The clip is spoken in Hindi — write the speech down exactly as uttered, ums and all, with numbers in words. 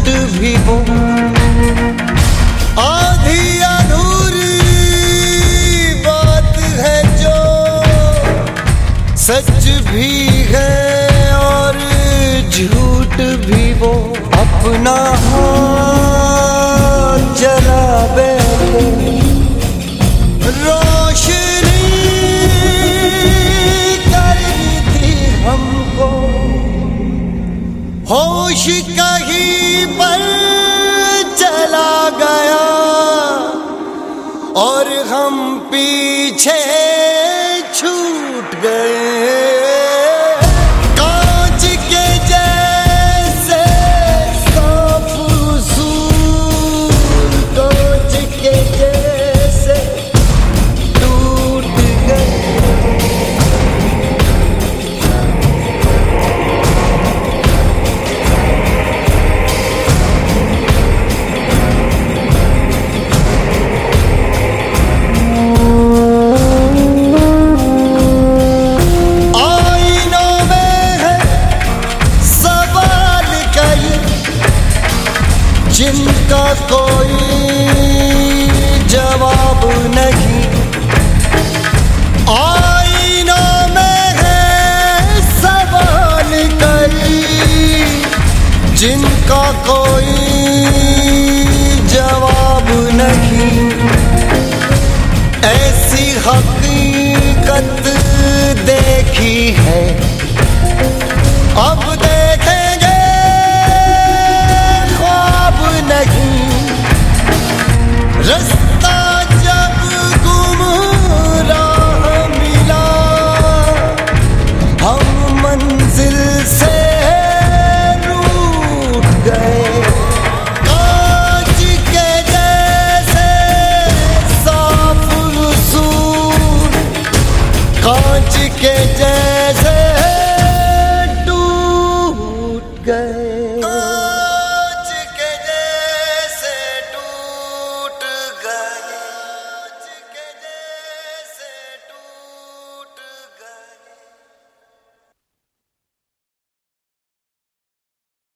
भी वो आधी अधूरी बात है जो सच भी है और झूठ भी वो। अपना हाथ जला बैठे रोशनी करनी थी हमको, होश कहीं पर चला गया और हम पीछे छूट गए। कांच के जैसे सांप सूर, कांच के जैसे टूट गए। जिनका कोई जवाब नहीं, आईनों में है सवाल कई जिनका कोई जवाब नहीं। ऐसी हकीकत देखी है अब